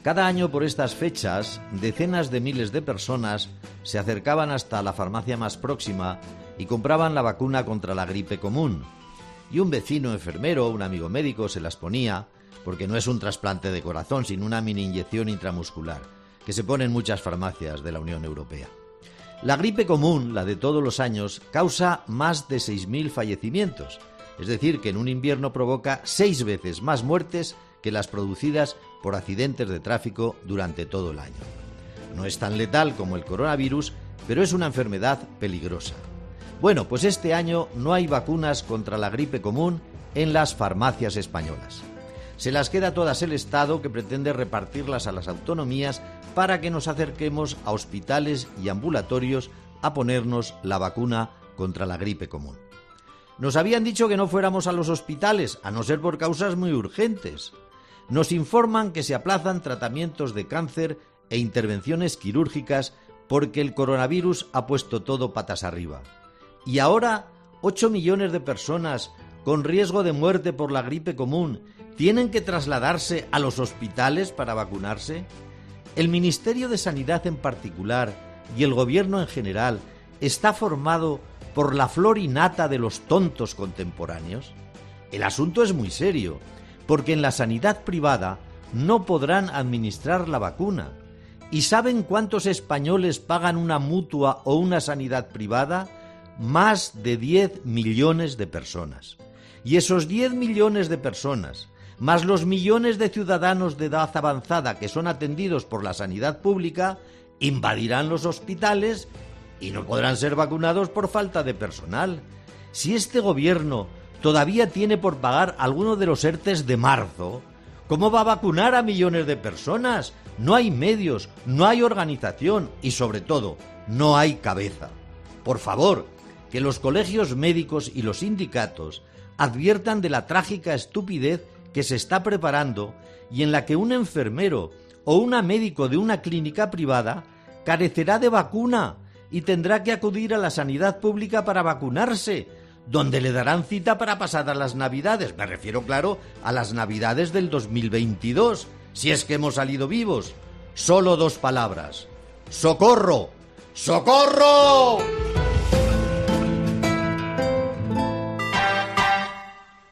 Cada año por estas fechas, decenas de miles de personas se acercaban hasta la farmacia más próxima y compraban la vacuna contra la gripe común. Y un vecino enfermero, un amigo médico, se las ponía, porque no es un trasplante de corazón, sino una mini inyección intramuscular, que se pone en muchas farmacias de la Unión Europea. La gripe común, la de todos los años, causa más de 6.000 fallecimientos, es decir, que en un invierno provoca 6 veces más muertes que las producidas por accidentes de tráfico durante todo el año. No es tan letal como el coronavirus, pero es una enfermedad peligrosa. Bueno, pues este año no hay vacunas contra la gripe común en las farmacias españolas. Se las queda todas el Estado, que pretende repartirlas a las autonomías para que nos acerquemos a hospitales y ambulatorios a ponernos la vacuna contra la gripe común. Nos habían dicho que no fuéramos a los hospitales, a no ser por causas muy urgentes. Nos informan que se aplazan tratamientos de cáncer e intervenciones quirúrgicas porque el coronavirus ha puesto todo patas arriba. Y ahora, 8 millones de personas con riesgo de muerte por la gripe común tienen que trasladarse a los hospitales para vacunarse. El Ministerio de Sanidad en particular y el Gobierno en general está formado por la flor y nata de los tontos contemporáneos. El asunto es muy serio, porque en la sanidad privada no podrán administrar la vacuna. ¿Y saben cuántos españoles pagan una mutua o una sanidad privada? Más de 10 millones de personas. Y esos 10 millones de personas, más los millones de ciudadanos de edad avanzada que son atendidos por la sanidad pública, invadirán los hospitales y no podrán ser vacunados por falta de personal. Si este gobierno todavía tiene por pagar alguno de los ERTEs de marzo, ¿cómo va a vacunar a millones de personas? No hay medios, no hay organización y, sobre todo, no hay cabeza. Por favor, que los colegios médicos y los sindicatos adviertan de la trágica estupidez que se está preparando y en la que un enfermero o una médico de una clínica privada carecerá de vacuna y tendrá que acudir a la sanidad pública para vacunarse, donde le darán cita para pasadas las Navidades. Me refiero, claro, a las Navidades del 2022, si es que hemos salido vivos. Solo 2 palabras: ¡socorro! ¡Socorro!